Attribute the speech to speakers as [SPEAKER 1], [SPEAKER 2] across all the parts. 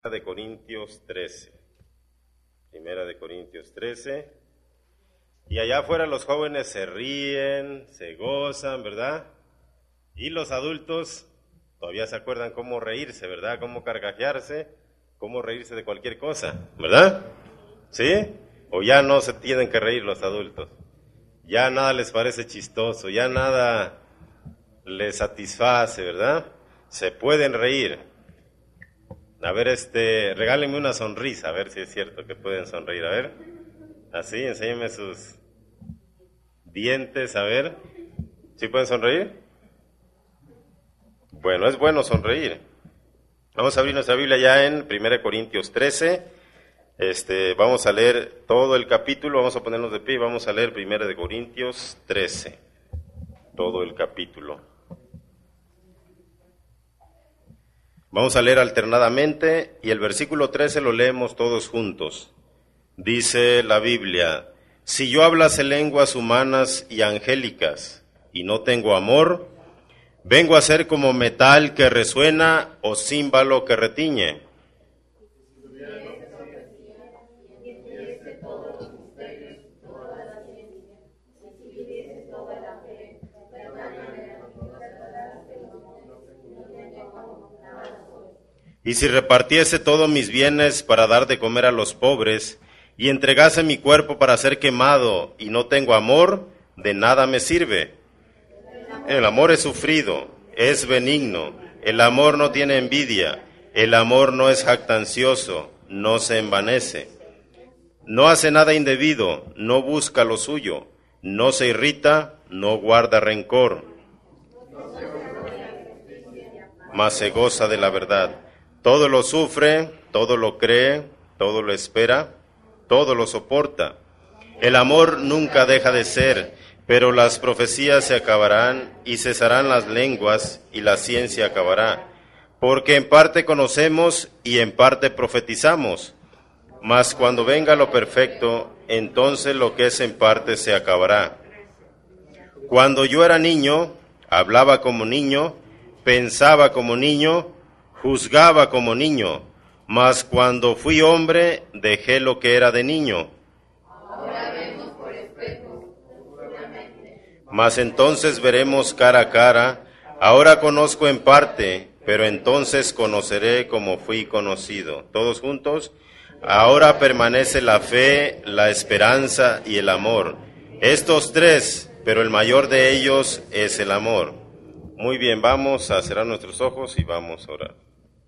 [SPEAKER 1] de Corintios 13. Primera de Corintios 13. Y allá afuera los jóvenes se ríen, se gozan, ¿verdad? Y los adultos todavía se acuerdan cómo reírse, ¿verdad? Cómo carcajearse, cómo reírse de cualquier cosa, ¿verdad? ¿Sí? O ya no se tienen que reír los adultos. Ya nada les parece chistoso, ya nada les satisface, ¿verdad? Se pueden reír. A ver, regálenme una sonrisa, a ver si es cierto que pueden sonreír, a ver. Así, enséñenme sus dientes, a ver. ¿Sí pueden sonreír? Bueno, es bueno sonreír. Vamos a abrir nuestra Biblia ya en 1 Corintios 13. Vamos a leer todo el capítulo, vamos a ponernos de pie y vamos a leer 1 Corintios 13. Todo el capítulo. Vamos a leer alternadamente y el versículo 13 lo leemos todos juntos. Dice la Biblia: si yo hablase lenguas humanas y angélicas y no tengo amor, vengo a ser como metal que resuena o címbalo que retiñe. Y si repartiese todos mis bienes para dar de comer a los pobres, y entregase mi cuerpo para ser quemado, y no tengo amor, de nada me sirve. El amor es sufrido, es benigno, el amor no tiene envidia, el amor no es jactancioso, no se envanece. No hace nada indebido, no busca lo suyo, no se irrita, no guarda rencor, mas se goza de la verdad. Todo lo sufre, todo lo cree, todo lo espera, todo lo soporta. El amor nunca deja de ser, pero las profecías se acabarán y cesarán las lenguas y la ciencia acabará. Porque en parte conocemos y en parte profetizamos, mas cuando venga lo perfecto, entonces lo que es en parte se acabará. Cuando yo era niño, hablaba como niño, pensaba como niño, juzgaba como niño, mas cuando fui hombre, dejé lo que era de niño.
[SPEAKER 2] Ahora vemos por espejo, oscuramente.
[SPEAKER 1] Mas entonces veremos cara a cara. Ahora conozco en parte, pero entonces conoceré como fui conocido. ¿Todos juntos? Ahora permanece la fe, la esperanza y el amor. Estos tres, pero el mayor de ellos es el amor. Muy bien, vamos a cerrar nuestros ojos y vamos a orar.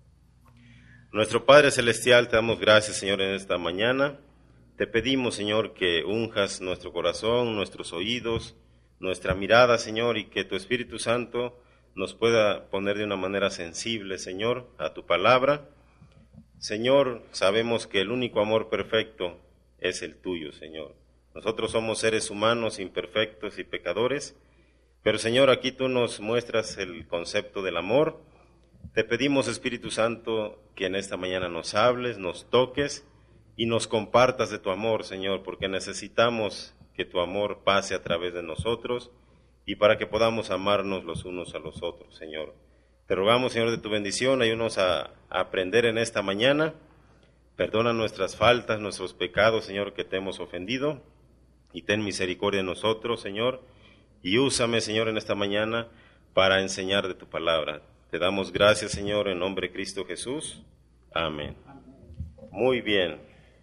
[SPEAKER 1] Nuestro Padre Celestial, te damos gracias, Señor, en esta mañana. Te pedimos, Señor, que unjas nuestro corazón, nuestros oídos, nuestra mirada, Señor, y que tu Espíritu Santo nos pueda poner de una manera sensible, Señor, a tu palabra. Señor, sabemos que el único amor perfecto es el tuyo, Señor. Nosotros somos seres humanos, imperfectos y pecadores, pero, Señor, aquí tú nos muestras el concepto del amor. Te pedimos, Espíritu Santo, que en esta mañana nos hables, nos toques y nos compartas de tu amor, Señor, porque necesitamos que tu amor pase a través de nosotros y para que podamos amarnos los unos a los otros, Señor. Te rogamos, Señor, de tu bendición, ayúdanos a aprender en esta mañana. Perdona nuestras faltas, nuestros pecados, Señor, que te hemos ofendido, y ten misericordia de nosotros, Señor, y úsame, Señor, en esta mañana para enseñar de tu palabra. Te damos gracias, Señor, en nombre de Cristo Jesús. Amén. Muy bien.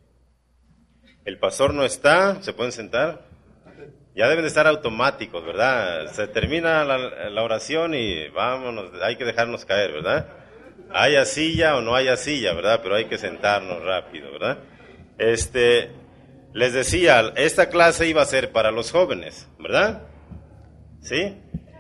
[SPEAKER 1] El pastor no está, ¿se pueden sentar? Ya deben de estar automáticos, ¿verdad? Se termina la oración y vámonos, hay que dejarnos caer, ¿verdad? Haya silla o no haya silla, ¿verdad? Pero hay que sentarnos rápido, ¿verdad? Les decía, esta clase iba a ser para los jóvenes, ¿verdad? ¿Sí?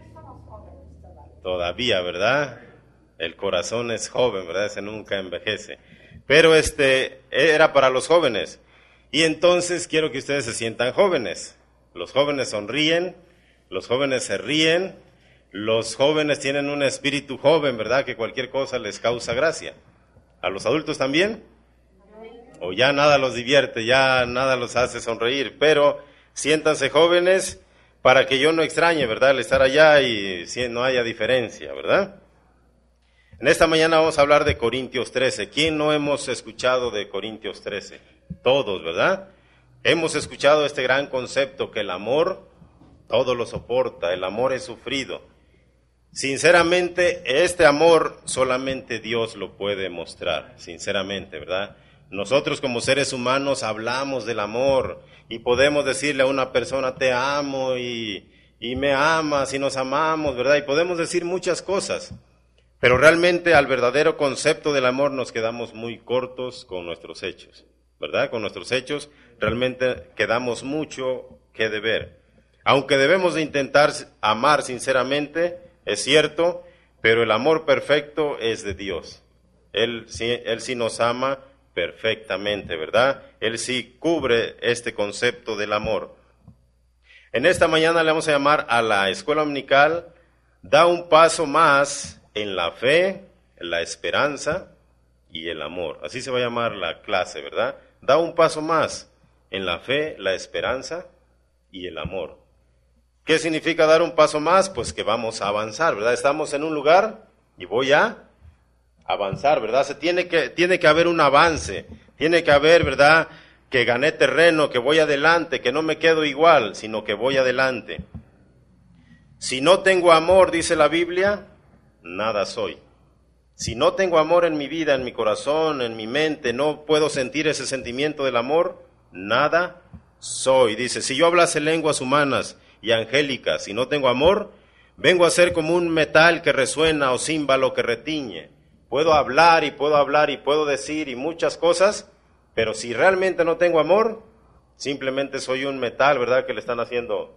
[SPEAKER 1] Todavía, ¿verdad? El corazón es joven, ¿verdad? Ese nunca envejece. Pero era para los jóvenes. Y entonces quiero que ustedes se sientan jóvenes. Los jóvenes sonríen, los jóvenes se ríen, los jóvenes tienen un espíritu joven, ¿verdad? Que cualquier cosa les causa gracia. ¿A los adultos también? O ya nada los divierte, ya nada los hace sonreír. Pero siéntanse jóvenes para que yo no extrañe, ¿verdad? El estar allá y no haya diferencia, ¿verdad? En esta mañana vamos a hablar de Corintios 13. ¿Quién no hemos escuchado de Corintios 13? Todos, ¿verdad? Hemos escuchado este gran concepto que el amor todo lo soporta, el amor es sufrido. Sinceramente, este amor solamente Dios lo puede mostrar, sinceramente, ¿verdad? Nosotros como seres humanos hablamos del amor y podemos decirle a una persona, te amo y me amas y nos amamos, ¿verdad? Y podemos decir muchas cosas, pero realmente al verdadero concepto del amor nos quedamos muy cortos con nuestros hechos, ¿verdad? Con nuestros hechos realmente quedamos mucho que deber. Aunque debemos de intentar amar sinceramente, es cierto, pero el amor perfecto es de Dios. Él sí nos ama perfectamente, ¿verdad? Él sí cubre este concepto del amor. En esta mañana le vamos a llamar a la escuela dominical, da un paso más en la fe, la esperanza y el amor. Así se va a llamar la clase, ¿verdad? Da un paso más en la fe, la esperanza y el amor. ¿Qué significa dar un paso más? Pues que vamos a avanzar, ¿verdad? Estamos en un lugar y voy a avanzar, ¿verdad? Tiene que haber un avance, tiene que haber, ¿verdad? Que gané terreno, que voy adelante, que no me quedo igual, sino que voy adelante. Si no tengo amor, dice la Biblia, nada soy. Si no tengo amor en mi vida, en mi corazón, en mi mente, no puedo sentir ese sentimiento del amor, nada soy. Dice, si yo hablase lenguas humanas y angélicas, si no tengo amor, vengo a ser como un metal que resuena o címbalo que retiñe. Puedo hablar y puedo decir y muchas cosas, pero si realmente no tengo amor, simplemente soy un metal, ¿verdad? Que le están haciendo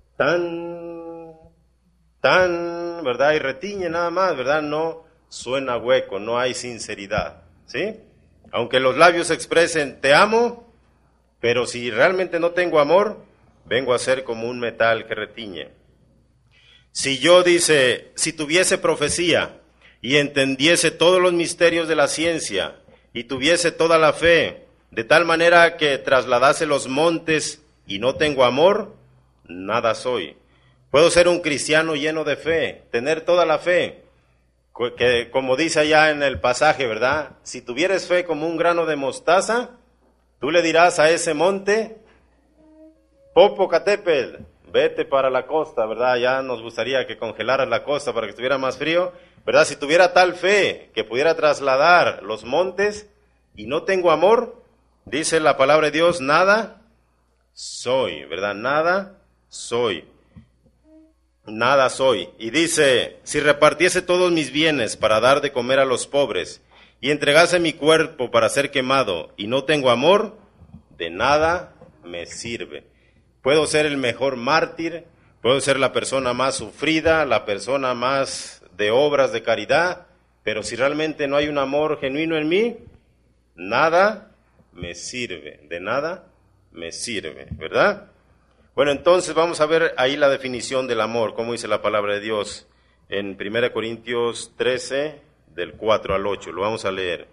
[SPEAKER 1] tan, ¿verdad? Y retiñe nada más, ¿verdad? No suena hueco, no hay sinceridad, ¿sí? Aunque los labios expresen te amo, pero si realmente no tengo amor, vengo a ser como un metal que retiñe. Si tuviese profecía y entendiese todos los misterios de la ciencia y tuviese toda la fe, de tal manera que trasladase los montes y no tengo amor, nada soy. Puedo ser un cristiano lleno de fe, tener toda la fe, que como dice allá en el pasaje, ¿verdad? Si tuvieres fe como un grano de mostaza, tú le dirás a ese monte, Popocatépetl, vete para la costa, ¿verdad? Ya nos gustaría que congelaras la costa para que estuviera más frío, ¿verdad? Si tuviera tal fe que pudiera trasladar los montes y no tengo amor, dice la palabra de Dios, nada soy, ¿verdad? Nada soy. Nada soy. Y dice, si repartiese todos mis bienes para dar de comer a los pobres y entregase mi cuerpo para ser quemado y no tengo amor, de nada me sirve. Puedo ser el mejor mártir, puedo ser la persona más sufrida, la persona más de obras de caridad, pero si realmente no hay un amor genuino en mí, nada me sirve, de nada me sirve, ¿verdad? Bueno, entonces vamos a ver ahí la definición del amor, como dice la palabra de Dios en 1 Corintios 13, del 4 al 8, lo vamos a leer.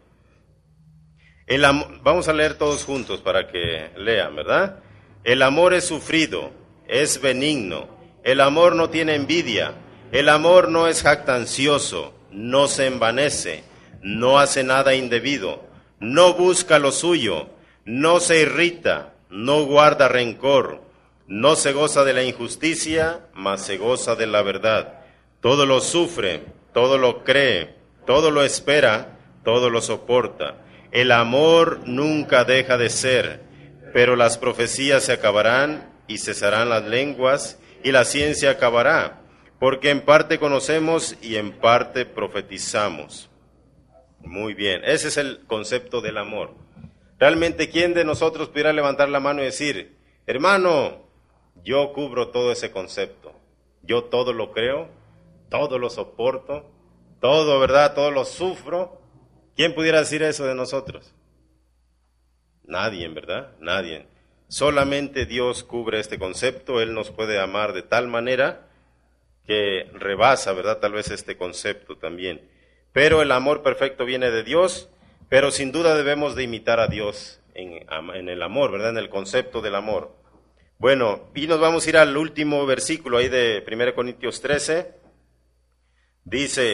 [SPEAKER 1] Vamos a leer todos juntos para que lean, ¿verdad? El amor es sufrido, es benigno, el amor no tiene envidia, el amor no es jactancioso, no se envanece, no hace nada indebido, no busca lo suyo, no se irrita, no guarda rencor, no se goza de la injusticia, mas se goza de la verdad. Todo lo sufre, todo lo cree, todo lo espera, todo lo soporta. El amor nunca deja de ser. Pero las profecías se acabarán y cesarán las lenguas y la ciencia acabará, porque en parte conocemos y en parte profetizamos. Muy bien, ese es el concepto del amor. Realmente, ¿quién de nosotros pudiera levantar la mano y decir, hermano, yo cubro todo ese concepto, yo todo lo creo, todo lo soporto, todo, ¿verdad? Todo lo sufro? ¿Quién pudiera decir eso de nosotros? Nadie, ¿verdad? Nadie. Solamente Dios cubre este concepto, Él nos puede amar de tal manera que rebasa, ¿verdad? Tal vez este concepto también. Pero el amor perfecto viene de Dios, pero sin duda debemos de imitar a Dios en el amor, ¿verdad? En el concepto del amor. Bueno, y nos vamos a ir al último versículo ahí de 1 Corintios 13. Dice,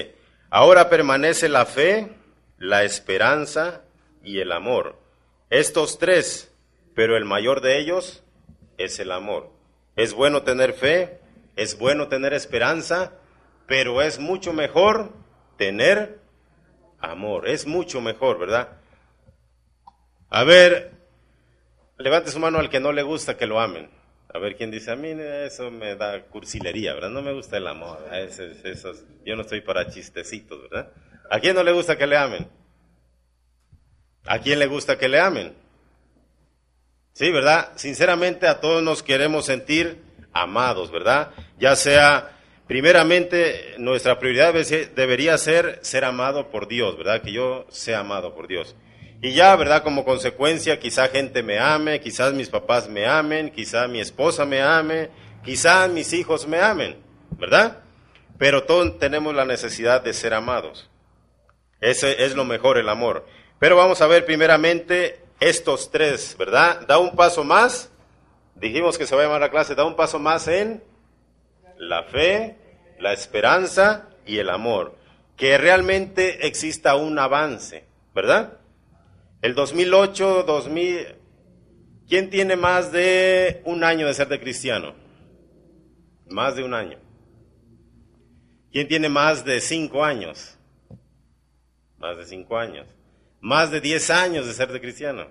[SPEAKER 1] Ahora permanece la fe, la esperanza y el amor. Estos tres, pero el mayor de ellos es el amor. Es bueno tener fe, es bueno tener esperanza, pero es mucho mejor tener amor. Es mucho mejor, ¿verdad? A ver, levante su mano al que no le gusta que lo amen. A ver quién dice, a mí eso me da cursilería, ¿verdad? No me gusta el amor. Yo no estoy para chistecitos, ¿verdad? ¿A quién no le gusta que le amen? ¿A quién le gusta que le amen? Sí, ¿verdad? Sinceramente a todos nos queremos sentir amados, ¿verdad? Ya sea, primeramente, nuestra prioridad debería ser amado por Dios, ¿verdad? Que yo sea amado por Dios. Y ya, ¿verdad? Como consecuencia, quizá gente me ame, quizás mis papás me amen, quizá mi esposa me ame, quizá mis hijos me amen, ¿verdad? Pero todos tenemos la necesidad de ser amados. Ese es lo mejor, el amor. Pero vamos a ver primeramente estos tres, ¿verdad? Da un paso más, dijimos que se va a llamar la clase, da un paso más en la fe, la esperanza y el amor. Que realmente exista un avance, ¿verdad? El 2008, ¿quién tiene más de un año de ser de cristiano? Más de un año. ¿Quién tiene más de 5 años? Más de 5 años. Más de 10 años de ser de cristiano.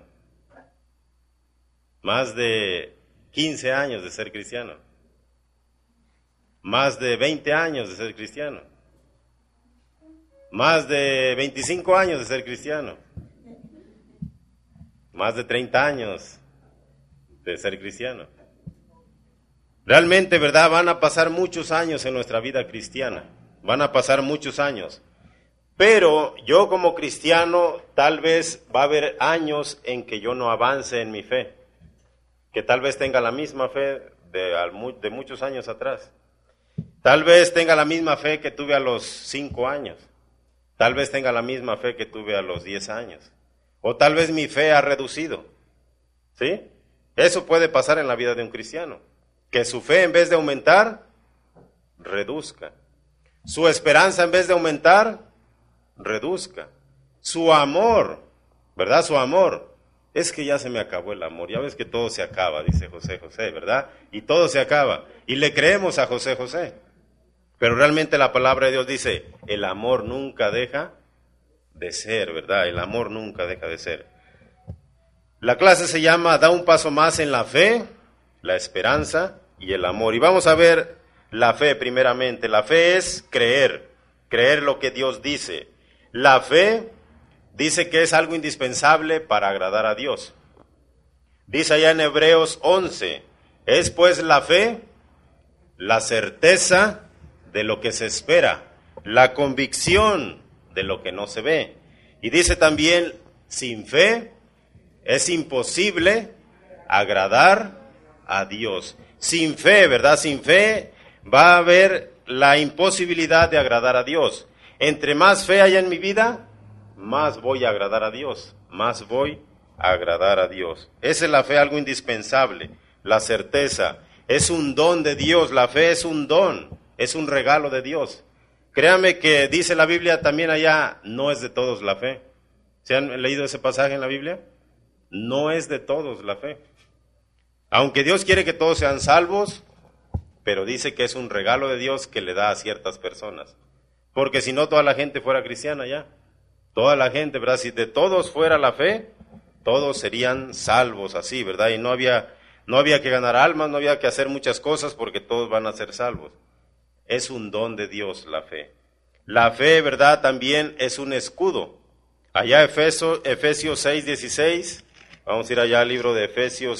[SPEAKER 1] Más de 15 años de ser cristiano. Más de 20 años de ser cristiano. Más de 25 años de ser cristiano. Más de 30 años de ser cristiano. Realmente, ¿verdad? Van a pasar muchos años en nuestra vida cristiana. Van a pasar muchos años. Pero yo como cristiano, tal vez va a haber años en que yo no avance en mi fe. Que tal vez tenga la misma fe de muchos años atrás. Tal vez tenga la misma fe que tuve a los 5 años. Tal vez tenga la misma fe que tuve a los 10 años. O tal vez mi fe ha reducido, ¿sí? Eso puede pasar en la vida de un cristiano. Que su fe en vez de aumentar, reduzca. Su esperanza en vez de aumentar, reduzca. Su amor, ¿verdad? Su amor. Es que ya se me acabó el amor. Ya ves que todo se acaba, dice José José, ¿verdad? Y todo se acaba. Y le creemos a José José. Pero realmente la palabra de Dios dice, el amor nunca deja de ser, ¿verdad? El amor nunca deja de ser. La clase se llama Da un paso más en la fe, la esperanza y el amor. Y vamos a ver la fe primeramente. La fe es creer lo que Dios dice. La fe dice que es algo indispensable para agradar a Dios. Dice allá en Hebreos 11, es pues la fe, la certeza de lo que se espera, la convicción de lo que no se ve. Y dice también, sin fe es imposible agradar a Dios. Sin fe, ¿verdad? Sin fe va a haber la imposibilidad de agradar a Dios. Entre más fe haya en mi vida, más voy a agradar a Dios. Más voy a agradar a Dios. Esa es la fe, algo indispensable. La certeza es un don de Dios. La fe es un don, es un regalo de Dios. Créame que dice la Biblia también allá, no es de todos la fe. ¿Se han leído ese pasaje en la Biblia? No es de todos la fe. Aunque Dios quiere que todos sean salvos, pero dice que es un regalo de Dios que le da a ciertas personas. Porque si no, toda la gente fuera cristiana ya. Toda la gente, ¿verdad? Si de todos fuera la fe, todos serían salvos así, ¿verdad? Y no había que ganar almas, no había que hacer muchas cosas porque todos van a ser salvos. Es un don de Dios la fe. La fe, ¿verdad? También es un escudo. Allá Efesios 6:16, vamos a ir allá al libro de Efesios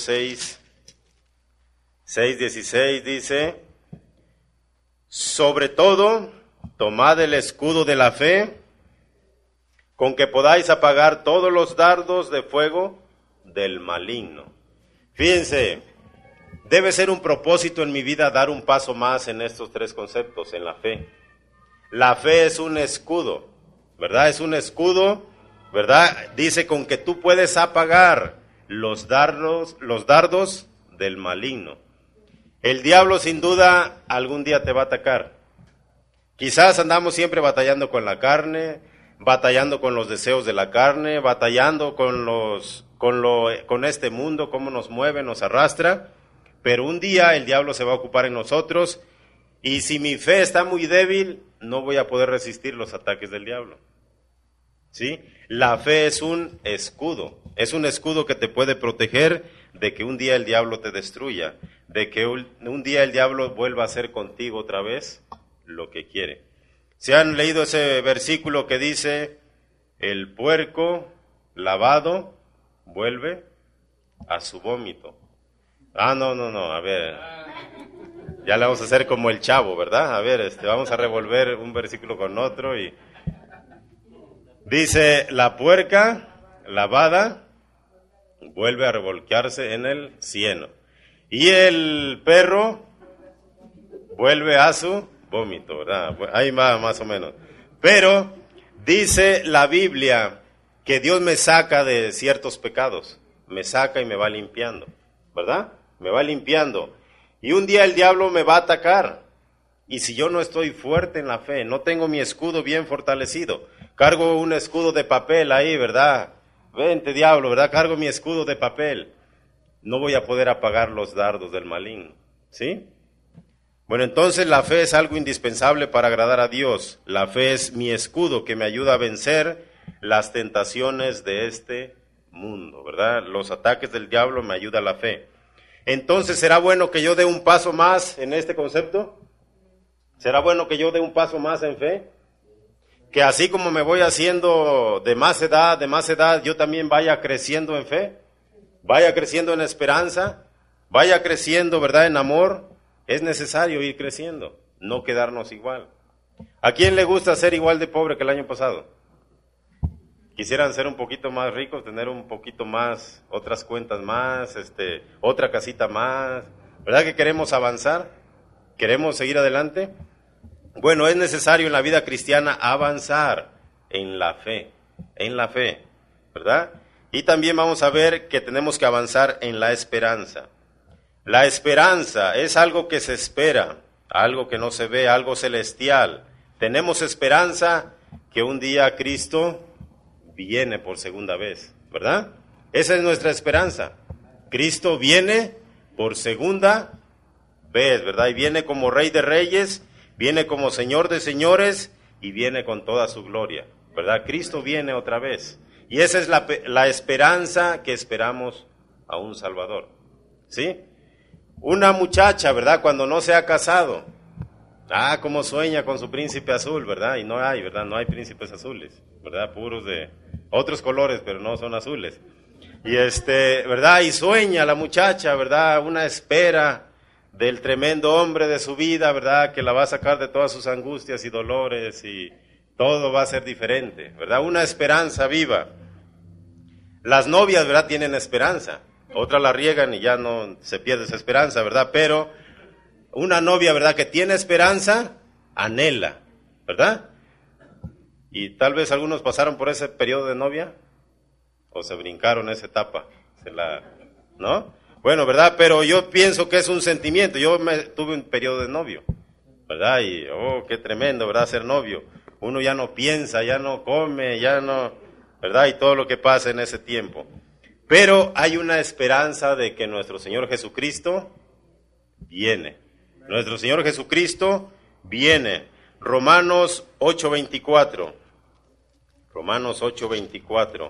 [SPEAKER 1] 6:16 dice, sobre todo, tomad el escudo de la fe, con que podáis apagar todos los dardos de fuego del maligno. Fíjense, debe ser un propósito en mi vida dar un paso más en estos tres conceptos, en la fe. La fe es un escudo, ¿verdad? Es un escudo, ¿verdad? Dice con que tú puedes apagar los dardos del maligno. El diablo sin duda algún día te va a atacar. Quizás andamos siempre batallando con la carne, batallando con los deseos de la carne, batallando con este mundo, cómo nos mueve, nos arrastra, pero un día el diablo se va a ocupar en nosotros, y si mi fe está muy débil, no voy a poder resistir los ataques del diablo. ¿Sí? La fe es un escudo que te puede proteger de que un día el diablo te destruya, de que un día el diablo vuelva a hacer contigo otra vez lo que quiere. ¿Se han leído ese versículo que dice, el puerco lavado vuelve a su vómito? No, a ver, ya le vamos a hacer como el Chavo, ¿verdad? A ver, vamos a revolver un versículo con otro y dice, la puerca lavada vuelve a revolcarse en el cieno, y el perro vuelve a su vómito, ¿verdad? Ahí va más o menos. Pero dice la Biblia que Dios me saca de ciertos pecados, me saca y me va limpiando, ¿verdad? Me va limpiando. Y un día el diablo me va a atacar. Y si yo no estoy fuerte en la fe, no tengo mi escudo bien fortalecido, cargo un escudo de papel ahí, ¿verdad? Vente, diablo, ¿verdad? Cargo mi escudo de papel. No voy a poder apagar los dardos del maligno, ¿sí? Bueno, entonces la fe es algo indispensable para agradar a Dios. La fe es mi escudo que me ayuda a vencer las tentaciones de este mundo, ¿verdad? Los ataques del diablo me ayuda la fe. Entonces, ¿será bueno que yo dé un paso más en este concepto? ¿Será bueno que yo dé un paso más en fe? Que así como me voy haciendo de más edad, yo también vaya creciendo en fe, vaya creciendo en esperanza, vaya creciendo, ¿verdad?, en amor. Es necesario ir creciendo, no quedarnos igual. ¿A quién le gusta ser igual de pobre que el año pasado? Quisieran ser un poquito más ricos, tener un poquito más, otras cuentas más, otra casita más. ¿Verdad que queremos avanzar? ¿Queremos seguir adelante? Bueno, es necesario en la vida cristiana avanzar en la fe, ¿verdad? Y también vamos a ver que tenemos que avanzar en la esperanza. La esperanza es algo que se espera, algo que no se ve, algo celestial. Tenemos esperanza que un día Cristo viene por segunda vez, ¿verdad? Esa es nuestra esperanza. Cristo viene por segunda vez, ¿verdad? Y viene como Rey de Reyes, viene como Señor de Señores y viene con toda su gloria, ¿verdad? Cristo viene otra vez. Y esa es la esperanza que esperamos a un Salvador, ¿sí? Una muchacha, ¿verdad?, cuando no se ha casado, cómo sueña con su príncipe azul, ¿verdad? Y no hay, ¿verdad? No hay príncipes azules, ¿verdad? Puros de otros colores, pero no son azules. Y ¿verdad? Y sueña la muchacha, ¿verdad? Una espera del tremendo hombre de su vida, ¿verdad? Que la va a sacar de todas sus angustias y dolores y todo va a ser diferente, ¿verdad? Una esperanza viva. Las novias, ¿verdad?, tienen esperanza. Otras la riegan y ya no se pierde esa esperanza, ¿verdad? Pero una novia, ¿verdad?, que tiene esperanza, anhela, ¿verdad? Y tal vez algunos pasaron por ese periodo de novia o se brincaron esa etapa, ¿no? Bueno, ¿verdad? Pero yo pienso que es un sentimiento. Yo tuve un periodo de novio, ¿verdad? Y, qué tremendo, ¿verdad?, ser novio. Uno ya no piensa, ya no come, ya no, ¿verdad? Y todo lo que pasa en ese tiempo. Pero hay una esperanza de que nuestro Señor Jesucristo viene. Nuestro Señor Jesucristo viene. Romanos 8:24. Romanos 8:24.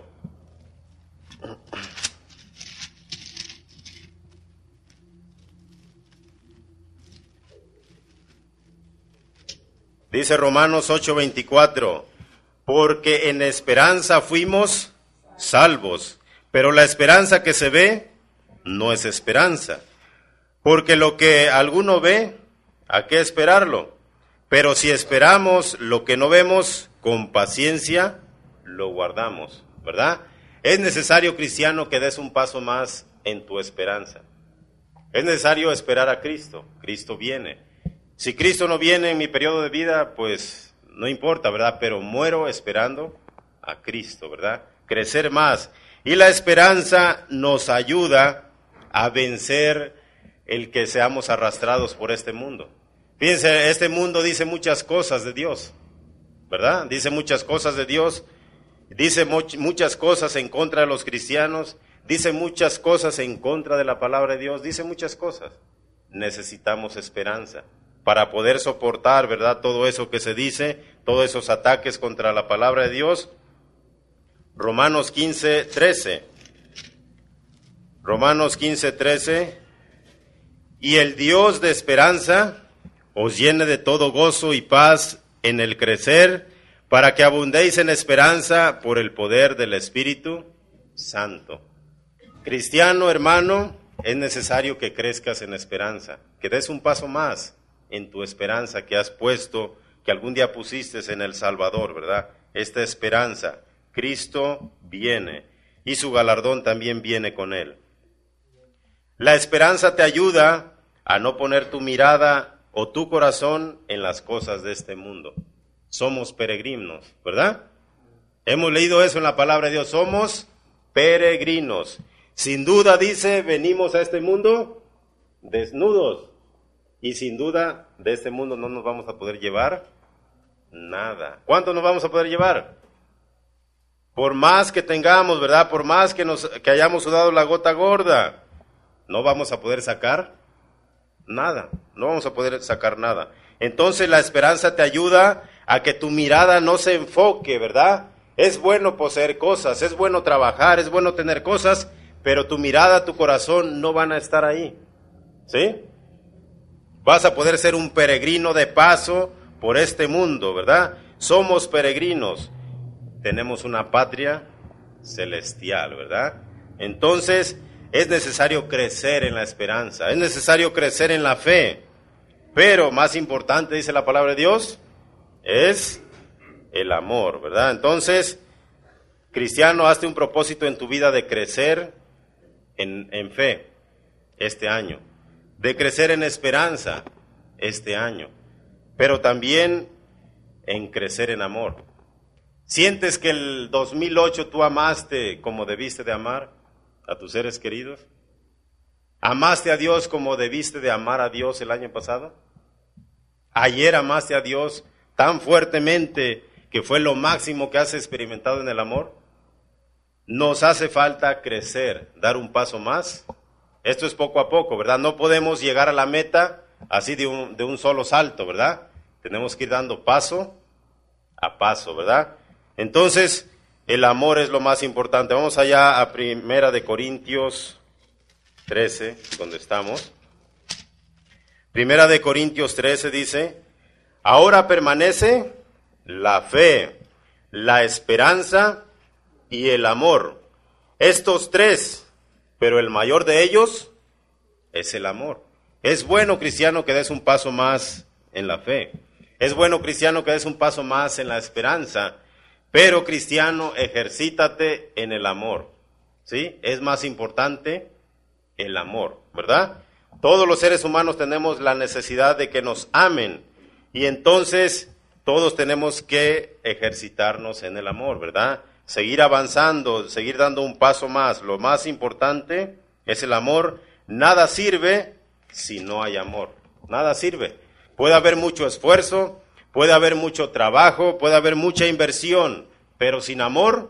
[SPEAKER 1] Dice Romanos 8:24, porque en esperanza fuimos salvos, pero la esperanza que se ve no es esperanza. Porque lo que alguno ve, ¿a qué esperarlo? Pero si esperamos lo que no vemos, con paciencia lo guardamos, ¿verdad? Es necesario, cristiano, que des un paso más en tu esperanza. Es necesario esperar a Cristo. Cristo viene. Si Cristo no viene en mi periodo de vida, pues no importa, ¿verdad? Pero muero esperando a Cristo, ¿verdad? Crecer más. Y la esperanza nos ayuda a vencer el que seamos arrastrados por este mundo. Fíjense, este mundo dice muchas cosas de Dios, ¿verdad? Dice muchas cosas de Dios, dice muchas cosas en contra de los cristianos, dice muchas cosas en contra de la palabra de Dios, dice muchas cosas. Necesitamos esperanza para poder soportar, ¿verdad? Todo eso que se dice, todos esos ataques contra la palabra de Dios. Romanos 15:13. Romanos 15:13. Y el Dios de esperanza os llene de todo gozo y paz en el crecer, para que abundéis en esperanza por el poder del Espíritu Santo. Cristiano, hermano, es necesario que crezcas en esperanza, que des un paso más en tu esperanza que has puesto, que algún día pusiste en el Salvador, ¿verdad? Esta esperanza, Cristo viene y su galardón también viene con él. La esperanza te ayuda a no poner tu mirada o tu corazón en las cosas de este mundo. Somos peregrinos, ¿verdad? Hemos leído eso en la palabra de Dios, somos peregrinos. Sin duda dice, venimos a este mundo desnudos. Y sin duda de este mundo no nos vamos a poder llevar nada. ¿Cuánto nos vamos a poder llevar? Por más que tengamos, ¿verdad? Por más que hayamos sudado la gota gorda, no vamos a poder sacar nada. No vamos a poder sacar nada. Entonces la esperanza te ayuda a que tu mirada no se enfoque, ¿verdad? Es bueno poseer cosas, es bueno trabajar, es bueno tener cosas, pero tu mirada, tu corazón no van a estar ahí, ¿sí? Vas a poder ser un peregrino de paso por este mundo, ¿verdad? Somos peregrinos, tenemos una patria celestial, ¿verdad? Entonces es necesario crecer en la esperanza, es necesario crecer en la fe, pero más importante, dice la palabra de Dios, es el amor, ¿verdad? Entonces, cristiano, hazte un propósito en tu vida de crecer en fe este año, de crecer en esperanza este año, pero también en crecer en amor. ¿Sientes que el 2008 tú amaste como debiste de amar a tus seres queridos? ¿Amaste a Dios como debiste de amar a Dios el año pasado? ¿Ayer amaste a Dios tan fuertemente que fue lo máximo que has experimentado en el amor? Nos hace falta crecer, dar un paso más. Esto es poco a poco, ¿verdad? No podemos llegar a la meta así de un solo salto, ¿verdad? Tenemos que ir dando paso a paso, ¿verdad? Entonces, el amor es lo más importante. Vamos allá a 1 Corintios 13, donde estamos. 1 Corintios 13 dice, ahora permanece la fe, la esperanza y el amor. Estos tres, pero el mayor de ellos es el amor. Es bueno, cristiano, que des un paso más en la fe. Es bueno, cristiano, que des un paso más en la esperanza. Pero, cristiano, ejercítate en el amor. ¿Sí? Es más importante el amor, ¿verdad? Todos los seres humanos tenemos la necesidad de que nos amen. Y entonces todos tenemos que ejercitarnos en el amor, ¿verdad? Seguir avanzando, seguir dando un paso más. Lo más importante es el amor. Nada sirve si no hay amor. Nada sirve. Puede haber mucho esfuerzo, puede haber mucho trabajo, puede haber mucha inversión, pero sin amor,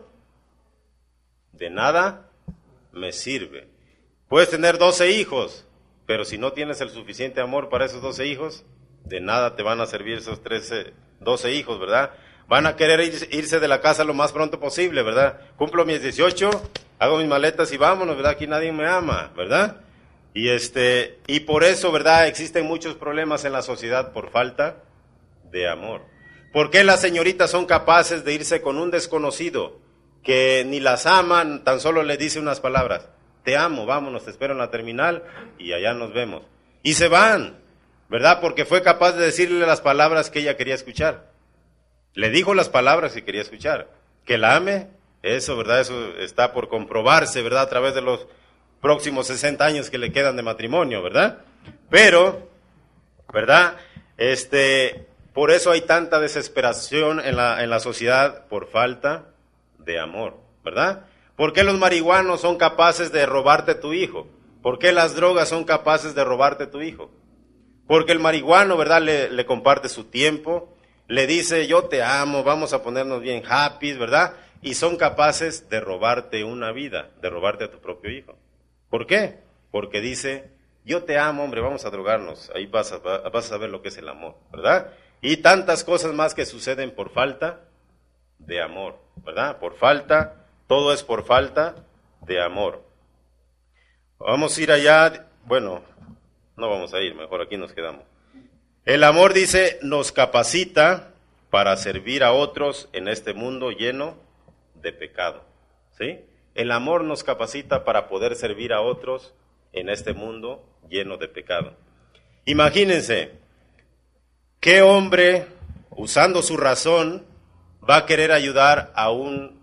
[SPEAKER 1] de nada me sirve. Puedes tener 12 hijos, pero si no tienes el suficiente amor para esos 12 hijos, de nada te van a servir esos 12 hijos, ¿verdad? Van a querer irse de la casa lo más pronto posible, ¿verdad? Cumplo mis 18, hago mis maletas y vámonos, ¿verdad? Aquí nadie me ama, ¿verdad? Y por eso, ¿verdad? Existen muchos problemas en la sociedad por falta de amor. ¿Por qué las señoritas son capaces de irse con un desconocido que ni las aman, tan solo le dice unas palabras? Te amo, vámonos, te espero en la terminal y allá nos vemos. Y se van, ¿verdad? Porque fue capaz de decirle las palabras que ella quería escuchar. Le dijo las palabras que quería escuchar. Que la ame, eso, ¿verdad? Eso está por comprobarse, ¿verdad? A través de los próximos 60 años que le quedan de matrimonio, ¿verdad? Pero, ¿verdad? Por eso hay tanta desesperación en la sociedad por falta de amor, ¿verdad? ¿Por qué los marihuanos son capaces de robarte tu hijo? ¿Por qué las drogas son capaces de robarte tu hijo? Porque el marihuano, ¿verdad? Le comparte su tiempo, le dice, yo te amo, vamos a ponernos bien happy, ¿verdad? Y son capaces de robarte una vida, de robarte a tu propio hijo. ¿Por qué? Porque dice, yo te amo, hombre, vamos a drogarnos, ahí vas a saber lo que es el amor, ¿verdad? Y tantas cosas más que suceden por falta de amor, ¿verdad? Por falta, todo es por falta de amor. Vamos a ir allá, bueno, no vamos a ir, mejor aquí nos quedamos. El amor, dice, nos capacita para servir a otros en este mundo lleno de pecado, ¿sí? El amor nos capacita para poder servir a otros en este mundo lleno de pecado. Imagínense, ¿qué hombre, usando su razón, va a querer ayudar a un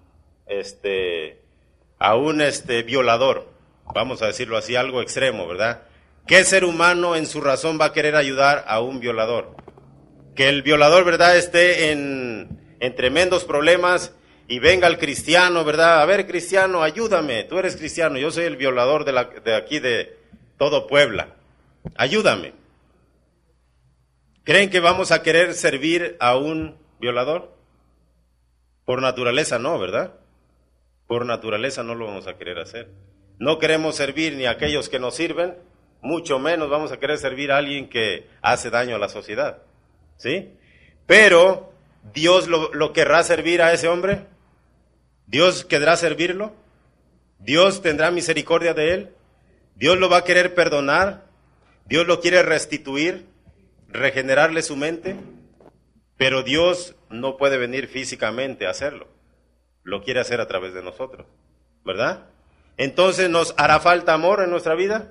[SPEAKER 1] violador? Vamos a decirlo así, algo extremo, ¿verdad? ¿Qué ser humano en su razón va a querer ayudar a un violador? Que el violador, ¿verdad?, esté en tremendos problemas y venga el cristiano, ¿verdad? A ver, cristiano, ayúdame, tú eres cristiano, yo soy el violador de aquí de todo Puebla, ayúdame. ¿Creen que vamos a querer servir a un violador? Por naturaleza no, ¿verdad? Por naturaleza no lo vamos a querer hacer. No queremos servir ni a aquellos que nos sirven, mucho menos vamos a querer servir a alguien que hace daño a la sociedad, ¿sí? Pero, ¿Dios lo querrá servir a ese hombre? ¿Dios querrá servirlo? ¿Dios tendrá misericordia de él? ¿Dios lo va a querer perdonar? ¿Dios lo quiere restituir? ¿Regenerarle su mente? Pero Dios no puede venir físicamente a hacerlo. Lo quiere hacer a través de nosotros, ¿verdad? Entonces, ¿nos hará falta amor en nuestra vida?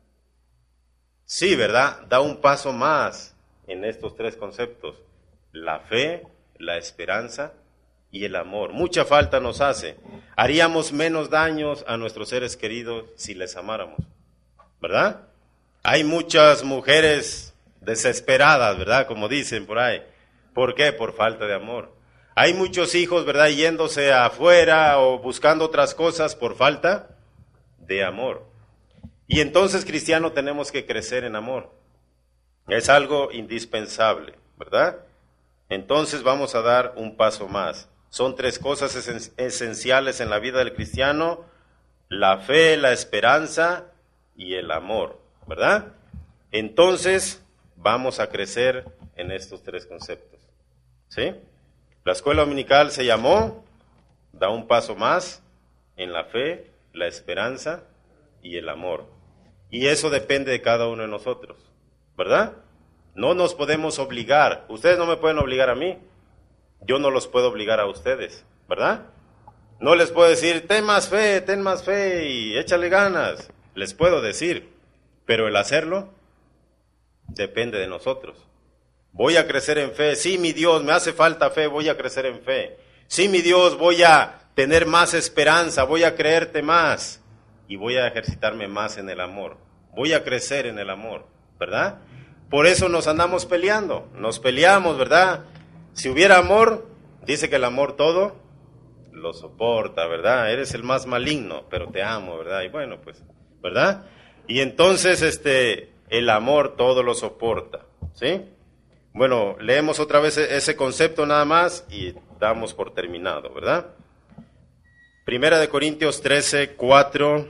[SPEAKER 1] Sí, ¿verdad? Da un paso más en estos tres conceptos. La fe, la esperanza y el amor. Mucha falta nos hace. Haríamos menos daños a nuestros seres queridos si les amáramos, ¿verdad? Hay muchas mujeres desesperadas, ¿verdad? Como dicen por ahí. ¿Por qué? Por falta de amor. Hay muchos hijos, ¿verdad?, yéndose afuera o buscando otras cosas por falta de amor. Y entonces, cristiano, tenemos que crecer en amor. Es algo indispensable, ¿verdad? Entonces vamos a dar un paso más. Son tres cosas esenciales en la vida del cristiano: la fe, la esperanza y el amor, ¿verdad? Entonces vamos a crecer en estos tres conceptos, ¿sí? La escuela dominical se llamó Da un paso más en la fe, la esperanza y el amor. Y eso depende de cada uno de nosotros, ¿verdad? No nos podemos obligar. Ustedes no me pueden obligar a mí. Yo no los puedo obligar a ustedes, ¿verdad? No les puedo decir, ten más fe y échale ganas. Les puedo decir, pero el hacerlo depende de nosotros. Voy a crecer en fe. Sí, mi Dios, me hace falta fe, voy a crecer en fe. Sí, mi Dios, voy a tener más esperanza, voy a creerte más y voy a ejercitarme más en el amor. Voy a crecer en el amor, ¿verdad? Por eso nos andamos peleando, nos peleamos, ¿verdad? Si hubiera amor, dice que el amor todo lo soporta, ¿verdad? Eres el más maligno, pero te amo, ¿verdad? Y bueno, pues, ¿verdad? Y entonces, el amor todo lo soporta, ¿sí? Bueno, leemos otra vez ese concepto nada más y damos por terminado, ¿verdad? Primera de Corintios 13, 4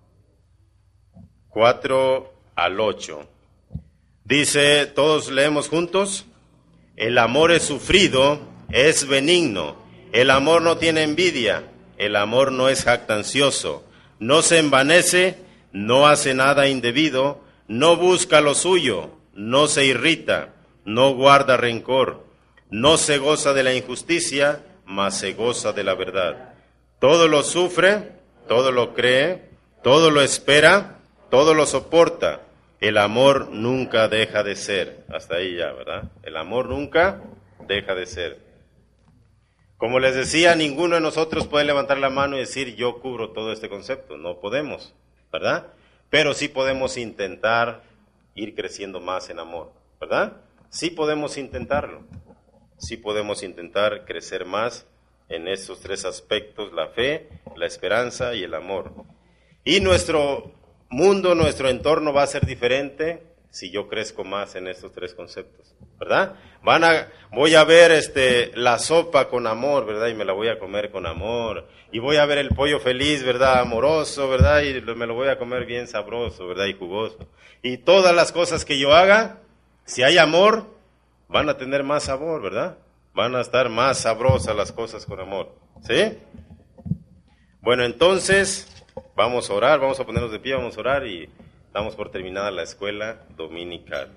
[SPEAKER 1] al 8. Dice, todos leemos juntos: el amor es sufrido, es benigno, el amor no tiene envidia, el amor no es jactancioso, no se envanece, no hace nada indebido, no busca lo suyo, no se irrita, no guarda rencor, no se goza de la injusticia, mas se goza de la verdad. Todo lo sufre, todo lo cree, todo lo espera, todo lo soporta. El amor nunca deja de ser. Hasta ahí ya, ¿verdad? El amor nunca deja de ser. Como les decía, ninguno de nosotros puede levantar la mano y decir, yo cubro todo este concepto. No podemos, ¿verdad? Pero sí podemos intentar ir creciendo más en amor, ¿verdad? Sí podemos intentarlo. Sí podemos intentar crecer más en estos tres aspectos: la fe, la esperanza y el amor. Y nuestro mundo, nuestro entorno va a ser diferente si yo crezco más en estos tres conceptos, ¿verdad? Voy a ver la sopa con amor, ¿verdad? Y me la voy a comer con amor. Y voy a ver el pollo feliz, ¿verdad? Amoroso, ¿verdad? Y me lo voy a comer bien sabroso, ¿verdad? Y jugoso. Y todas las cosas que yo haga, si hay amor, van a tener más sabor, ¿verdad? Van a estar más sabrosas las cosas con amor, ¿sí? Bueno, entonces, vamos a orar, vamos a ponernos de pie, vamos a orar y damos por terminada la escuela dominical.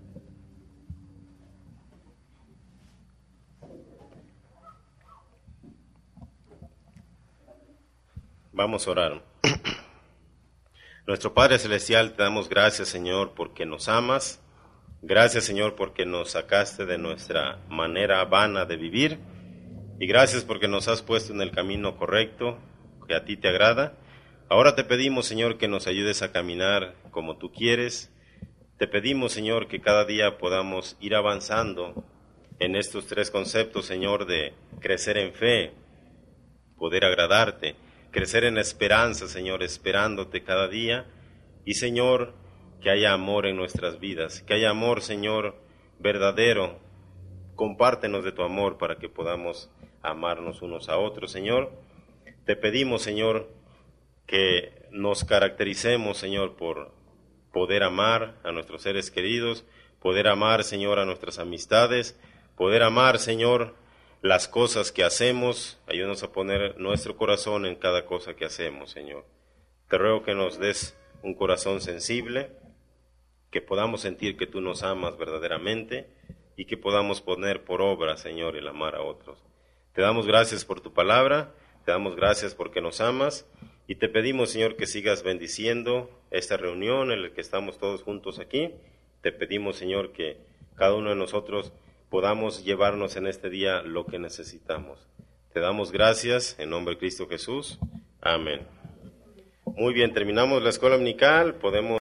[SPEAKER 1] Vamos a orar. Nuestro Padre Celestial, te damos gracias, Señor, porque nos amas. Gracias, Señor, porque nos sacaste de nuestra manera vana de vivir. Y gracias porque nos has puesto en el camino correcto, que a ti te agrada. Ahora te pedimos, Señor, que nos ayudes a caminar como tú quieres. Te pedimos, Señor, que cada día podamos ir avanzando en estos tres conceptos, Señor, de crecer en fe, poder agradarte, crecer en esperanza, Señor, esperándote cada día. Y, Señor, que haya amor en nuestras vidas, que haya amor, Señor, verdadero. Compártenos de tu amor para que podamos amarnos unos a otros, Señor. Te pedimos, Señor, que nos caractericemos, Señor, por poder amar a nuestros seres queridos, poder amar, Señor, a nuestras amistades, poder amar, Señor, las cosas que hacemos. Ayúdanos a poner nuestro corazón en cada cosa que hacemos, Señor. Te ruego que nos des un corazón sensible, que podamos sentir que tú nos amas verdaderamente y que podamos poner por obra, Señor, el amar a otros. Te damos gracias por tu palabra, te damos gracias porque nos amas y te pedimos, Señor, que sigas bendiciendo esta reunión en la que estamos todos juntos aquí. Te pedimos, Señor, que cada uno de nosotros podamos llevarnos en este día lo que necesitamos. Te damos gracias en nombre de Cristo Jesús. Amén. Muy bien, terminamos la escuela dominical, podemos